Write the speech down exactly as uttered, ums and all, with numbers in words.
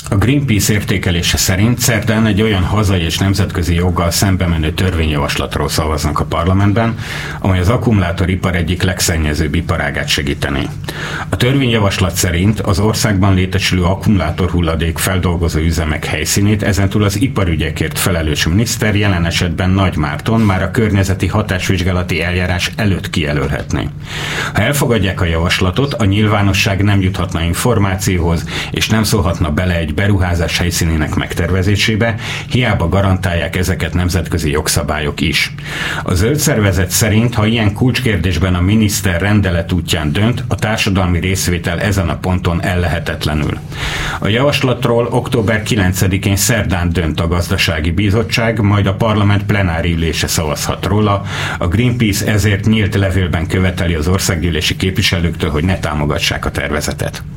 A Greenpeace értékelése szerint szerdán egy olyan hazai és nemzetközi joggal szembe menő törvényjavaslatról szavaznak a parlamentben, amely az akkumulátoripar egyik legszennyezőbb iparágát segítené. A törvényjavaslat szerint az országban létesülő akkumulátorhulladék feldolgozó üzemek helyszínét ezentúl az iparügyekért felelős miniszter, jelen esetben Nagy Márton már a környezeti hatásvizsgálati eljárás előtt kijelölhetné. Ha elfogadják a javaslatot, a nyilvánosság nem juthatna információhoz, és nem szólhatna bele egy beruházás helyszínének megtervezésébe, hiába garantálják ezeket nemzetközi jogszabályok is. A zöld szervezet szerint, ha ilyen kulcskérdésben a miniszter rendelet útján dönt, a társadalmi részvétel ezen a ponton ellehetetlenül. A javaslatról október kilencedikén szerdán dönt a gazdasági bizottság, majd a parlament plenári ülése szavazhat róla. A Greenpeace ezért nyílt levélben követeli az országgyűlési képviselőktől, hogy ne támogassák a tervezetet.